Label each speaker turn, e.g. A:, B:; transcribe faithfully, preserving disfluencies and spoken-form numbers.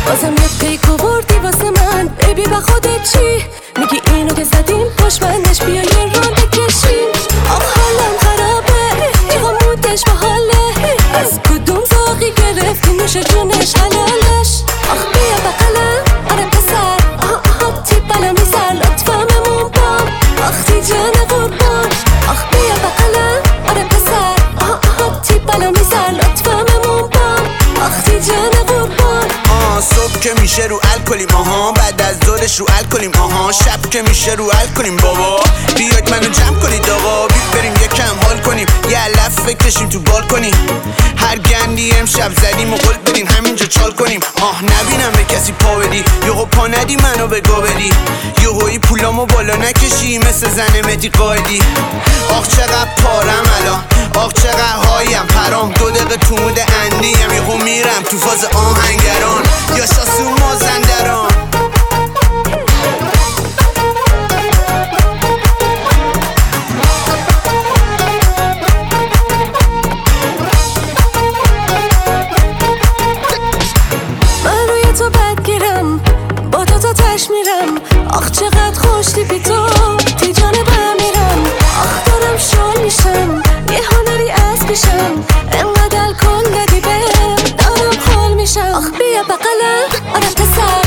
A: بازم یه پیک آوردی واسه من بیبی و خودت چی؟ میگی اینو که زدیم پشت بندش بیا یه ران بکشیم. آخ حالم خرابه چقا مودش باحاله، از کدوم زاقی گرفتی نوش جونش حلالش. آخ بیا بقلم آره پسر آها آها تی بلا میزر لطفا ممون بام آخ تی جان قربان. آخ بیا بقلم آره پسر آها آها تی بلا میزر لطفا ممون بام آخ تی جان قربان.
B: آه صبح که میشه رو الکلیم آها، بعد از ظهرش رو الکلیم آها، شب که میشه رو الکلیم بابا. بیاید منو جمع کنید آقا، بی بریم یکم حال کنیم، یه علف بکشیم تو بال کنیم. هر گندی امشب زدیم و قول بدیم همینجا چال کنیم. آه نبینم به کسی پا بدی، یهو پا ندی منو به گا بدی، یهویی پولامو بالا نکشی مثل زن مهدی قائدی. آخ چقدر پارم الان، آخ چقدر هایم پرام، دو دقیقه تو مود اندیم یهو میرم تو فاز آهنگران یا شاسو مازندران.
A: من روی تو بدگیرم با تو تا تش میرم. آخ چقدر خوشتی بی تو تی جان بمیرم. آخ دارم شال میشم یه هنری از پیشم، انقدر کن دادی بهم دارم خال میشم. آخ بیا بقلم آره پسر